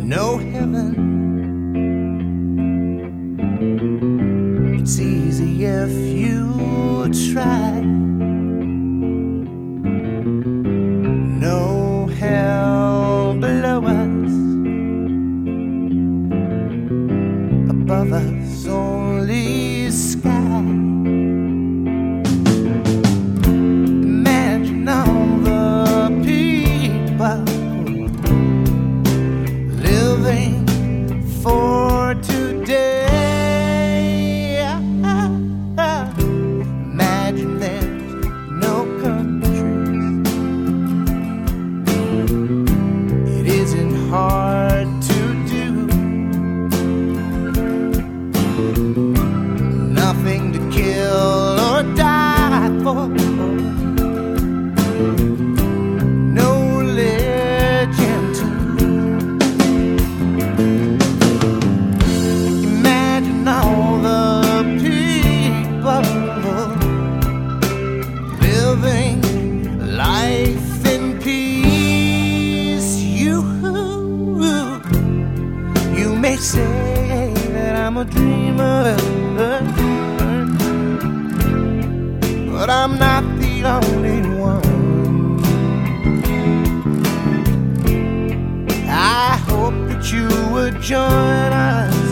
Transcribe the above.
no heaven. It's easy if you try. No hell below us, above us only sky. Imagine all the people living for today. Imagine there's no countries. It isn't hard to do. Nothing to kill or die for. No legend to imagine all the people living life in peace. You may say that I'm a dreamer, but I'm not the only one. I hope that you would join us